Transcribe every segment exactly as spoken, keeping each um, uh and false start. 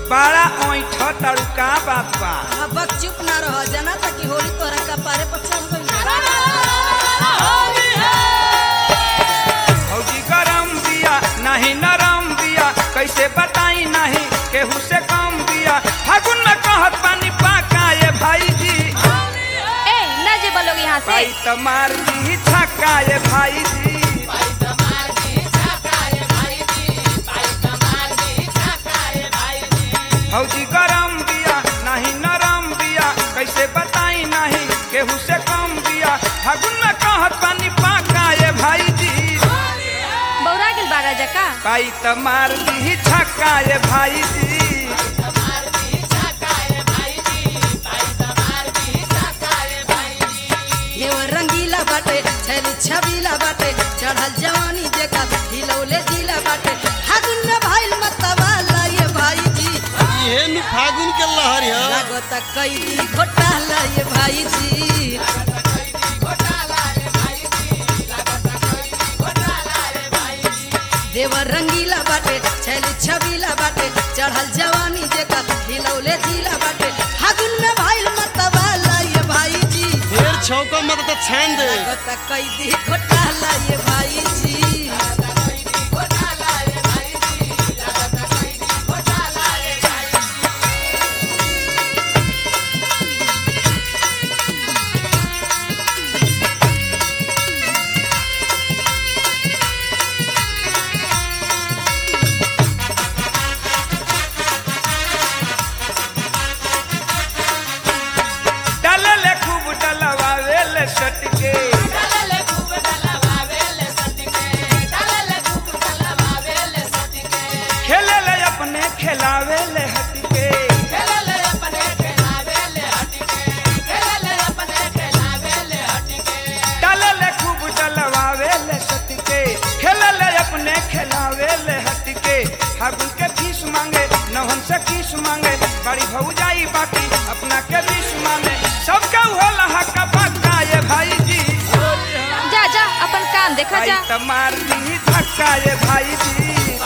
बड़ा ओठ तड़का बात बा। अब चुप ना रह जाना ताकि होली तोरा कपारे पर चढ़ गई। भौजी गरम बिया नहीं नरम बिया कैसे बताई नहीं केहू से कम बिया। फागुन में कहत पानी पाका ये भाई जी। ए ना जे बोलोगे यहाँ से। भाई तमार दी छक्का ये भाई जी। भौजी गरम बिया नहीं नरम बिया कैसे बताई नहीं केहू से कम बिया। फागुन में कहत पानी पाका ये भाई जी। बौरा गेल बागा जका। भाई तमार दी छक्का ये भाई जी। ये रंगीला बाटे छैली छबीला बाटे चढ़ल जवानी जेका हिलौले जिला बाटे। फागुन में भाईल मतवाला ये भाई जी। ये नु फागुन के लहर है। लागत कैदी घोटाला ये भाई जी। देवर रंगीला बाटे छैली छबीला बाटे चढ़ल जवानी जेका हिलौले जिला बाटे। फागुन में भाईल मतवाला ये भाई जी। ढेर छौका मत तो छान दे। लागत कैदी घोटाला ये भाई जी। डलले खूब डलवावेले सटके। खेलेले अपने खिलावेले हटके। डलले खूब डलवावेले सटके खेलेले अपने खिलावेले हटके। फागुन के फीस मांगे नौहन से किस मांगे बड़ी भौजाई बाकी अपना के बीस मांगे। सबका होला हक्का पक्का ये भाई जी। जा जा अपन काम देखा भाई जा। तमार दी धक्का ये भाई जी।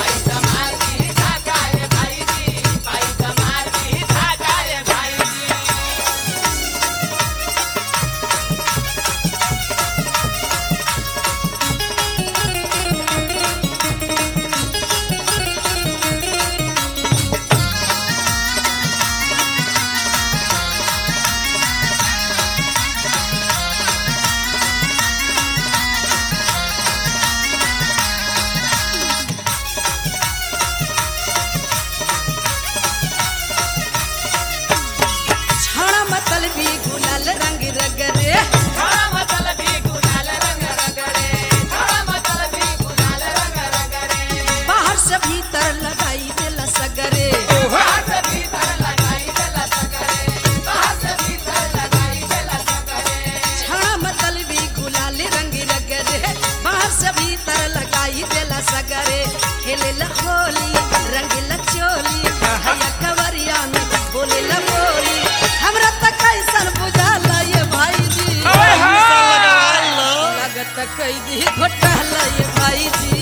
छाड़ा मतल भी गुलाल रंग रगरे। बाहर से भीतर लगाई देला सगरे। छाड़ा मतल भी गुलाल रंग रगरे बाहर से भीतर लगाई देला सगरे। खेलेला होली रंगीला चोली हैया कवरिया में बोलेला बोली। हमरा त कैसन बुझाला ये भाई जी। ओए हो। लागत कैदी घोटाला ये भाई जी।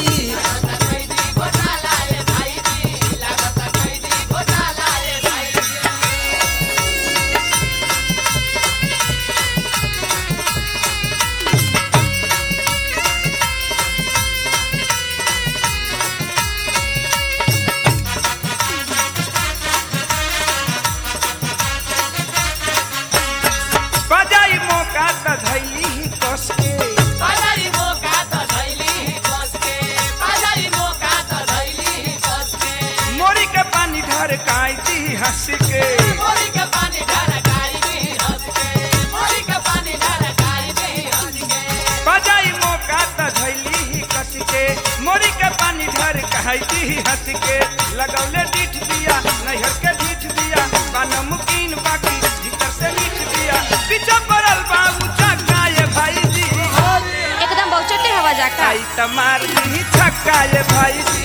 बजाई मौका त धैली ही कस के। मोरी के पानी ढर काई दी हंस के। बजाई मौका त धैली ही कस के मोरी के पानी ढर काई दी हंस के। लगौले डीठ दिया नैहर के डीठ दिया नमकीन बाकी भीतर से मीठ दिया। पीछे पड़ल बाबू चक्का ये भाई जी। एकदम बहुचट्टी हवा जाका। आई तमार दी छक्का ये भाई जी।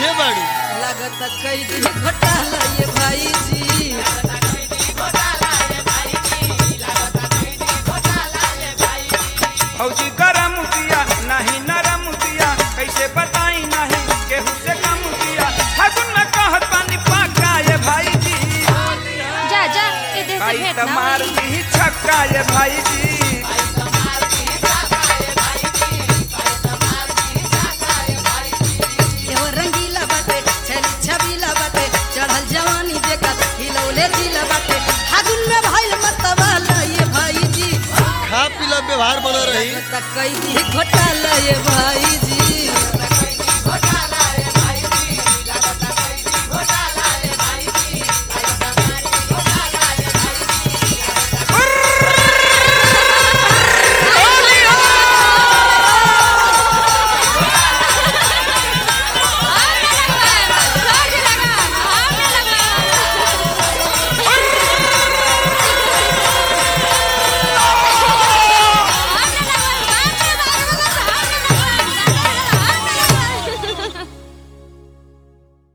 पीछे बाड़ू। लागत कई दिन घोटाला ये भाई जी। भौजी गरम किया नहीं नरम किया कैसे बताई नहीं केहू से कम किया फागुन में कहत पानी पक्का ये भाई जी जा जा ए देह से भाई भेंट ना तमार होई। भी छक्का ये भाई जी एहो रंगीला बाटे छली छबीला बाटे चढ़ल जवानी देखत हिलौले जिला बाटे फागुन में भइल मतवाला ये भाई जी। खा पीला व्यवहार बना रही। लागत कई दिन घोटाला ये भाई जी।